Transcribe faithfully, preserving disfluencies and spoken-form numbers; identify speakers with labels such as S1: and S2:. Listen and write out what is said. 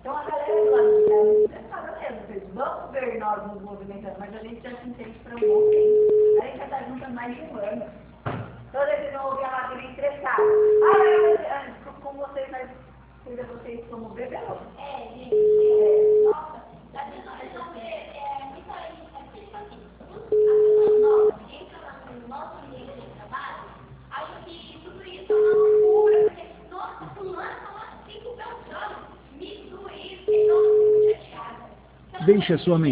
S1: Então a galera do lado de cá é muito estressada mesmo. Vocês vão ver nós nos movimentando, mas a gente já se entende para um bom tempo. A gente já está junto há mais de um ano. Toda vez que vão ouvir a Matheus estressada. Ah, eu, com vocês, mas cuida vocês como bebê.
S2: É, gente, é, nossa, às vezes vocês vão ver, é, muito aí, é tipo assim, as pessoas novas entram no nosso ambiente de trabalho, acham que tudo isso é uma loucura, porque, nossa, fulano falou assim com o meu chão, me doeu, nossa, eu fico chateada.
S3: Deixe a sua